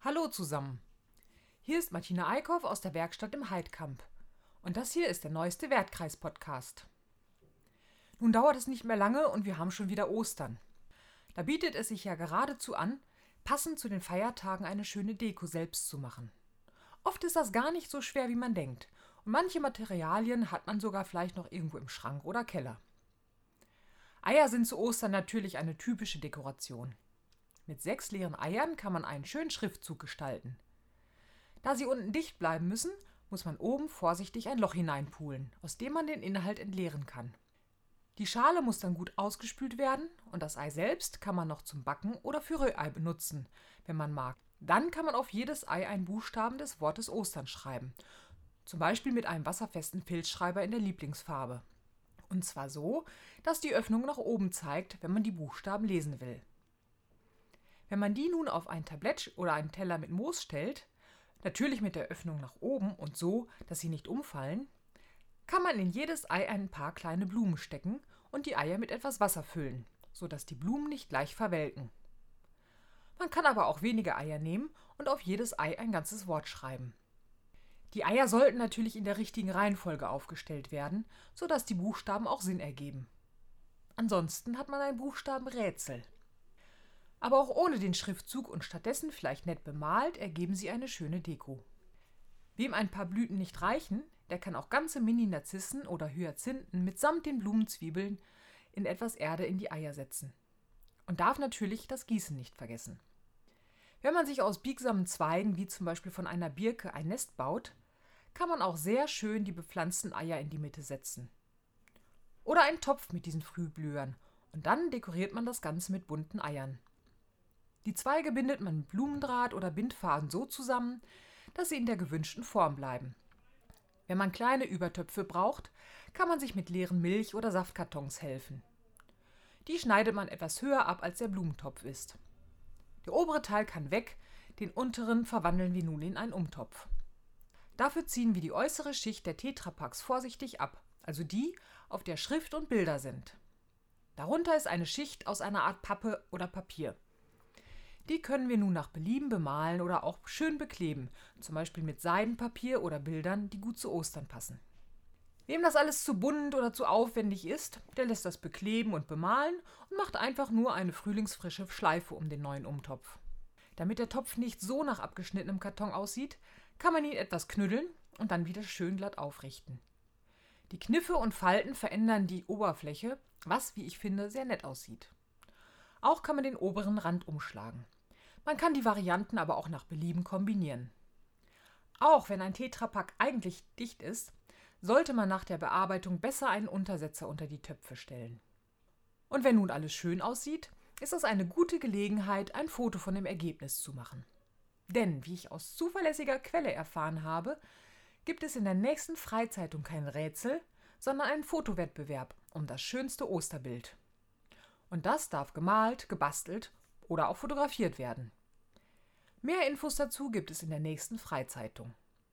Hallo zusammen. Hier ist Martina Eickhoff aus der Werkstatt im Heidkamp. Und das hier ist der neueste Wertkreis-Podcast. Nun dauert es nicht mehr lange und wir haben schon wieder Ostern. Da bietet es sich ja geradezu an, passend zu den Feiertagen eine schöne Deko selbst zu machen. Oft ist das gar nicht so schwer, wie man denkt. Und manche Materialien hat man sogar vielleicht noch irgendwo im Schrank oder Keller. Eier sind zu Ostern natürlich eine typische Dekoration. Mit 6 leeren Eiern kann man einen schönen Schriftzug gestalten. Da sie unten dicht bleiben müssen, muss man oben vorsichtig ein Loch hineinpulen, aus dem man den Inhalt entleeren kann. Die Schale muss dann gut ausgespült werden und das Ei selbst kann man noch zum Backen oder für Rührei benutzen, wenn man mag. Dann kann man auf jedes Ei einen Buchstaben des Wortes Ostern schreiben, zum Beispiel mit einem wasserfesten Filzschreiber in der Lieblingsfarbe. Und zwar so, dass die Öffnung nach oben zeigt, wenn man die Buchstaben lesen will. Wenn man die nun auf ein Tablett oder einen Teller mit Moos stellt, natürlich mit der Öffnung nach oben und so, dass sie nicht umfallen, kann man in jedes Ei ein paar kleine Blumen stecken und die Eier mit etwas Wasser füllen, sodass die Blumen nicht gleich verwelken. Man kann aber auch weniger Eier nehmen und auf jedes Ei ein ganzes Wort schreiben. Die Eier sollten natürlich in der richtigen Reihenfolge aufgestellt werden, sodass die Buchstaben auch Sinn ergeben. Ansonsten hat man ein Buchstabenrätsel. Aber auch ohne den Schriftzug und stattdessen vielleicht nett bemalt, ergeben sie eine schöne Deko. Wem ein paar Blüten nicht reichen, der kann auch ganze Mini-Narzissen oder Hyazinthen mitsamt den Blumenzwiebeln in etwas Erde in die Eier setzen. Und darf natürlich das Gießen nicht vergessen. Wenn man sich aus biegsamen Zweigen, wie zum Beispiel von einer Birke, ein Nest baut, kann man auch sehr schön die bepflanzten Eier in die Mitte setzen. Oder einen Topf mit diesen Frühblühern und dann dekoriert man das Ganze mit bunten Eiern. Die Zweige bindet man mit Blumendraht oder Bindfaden so zusammen, dass sie in der gewünschten Form bleiben. Wenn man kleine Übertöpfe braucht, kann man sich mit leeren Milch- oder Saftkartons helfen. Die schneidet man etwas höher ab, als der Blumentopf ist. Der obere Teil kann weg, den unteren verwandeln wir nun in einen Umtopf. Dafür ziehen wir die äußere Schicht der Tetrapaks vorsichtig ab, also die, auf der Schrift und Bilder sind. Darunter ist eine Schicht aus einer Art Pappe oder Papier. Die können wir nun nach Belieben bemalen oder auch schön bekleben, zum Beispiel mit Seidenpapier oder Bildern, die gut zu Ostern passen. Wem das alles zu bunt oder zu aufwendig ist, der lässt das bekleben und bemalen und macht einfach nur eine frühlingsfrische Schleife um den neuen Umtopf. Damit der Topf nicht so nach abgeschnittenem Karton aussieht, kann man ihn etwas knüddeln und dann wieder schön glatt aufrichten. Die Kniffe und Falten verändern die Oberfläche, was, wie ich finde, sehr nett aussieht. Auch kann man den oberen Rand umschlagen. Man kann die Varianten aber auch nach Belieben kombinieren. Auch wenn ein Tetrapack eigentlich dicht ist, sollte man nach der Bearbeitung besser einen Untersetzer unter die Töpfe stellen. Und wenn nun alles schön aussieht, ist das eine gute Gelegenheit, ein Foto von dem Ergebnis zu machen. Denn, wie ich aus zuverlässiger Quelle erfahren habe, gibt es in der nächsten Freizeitung kein Rätsel, sondern einen Fotowettbewerb um das schönste Osterbild. Und das darf gemalt, gebastelt oder auch fotografiert werden. Mehr Infos dazu gibt es in der nächsten Freizeitung.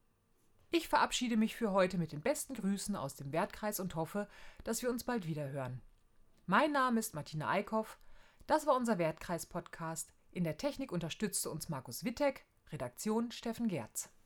Ich verabschiede mich für heute mit den besten Grüßen aus dem Wertkreis und hoffe, dass wir uns bald wieder hören. Mein Name ist Martina Eickhoff, das war unser Wertkreis-Podcast. In der Technik unterstützte uns Markus Wittek, Redaktion Steffen Gerz.